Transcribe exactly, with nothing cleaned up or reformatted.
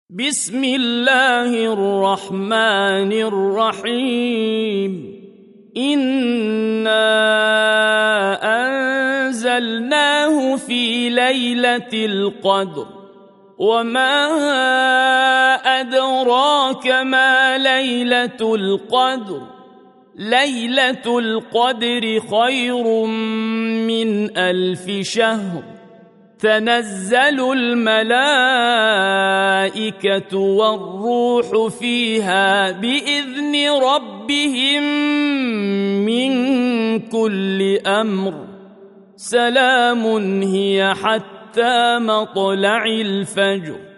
بسم الله الرحمن الرحيم إنا أنزلناه في ليلة القدر وما أدراك ما ليلة القدر ليلة القدر خير من ألف شهر تنزل الملائكة والروح فيها بإذن ربهم من كل أمر سلام هي حتى مطلع الفجر.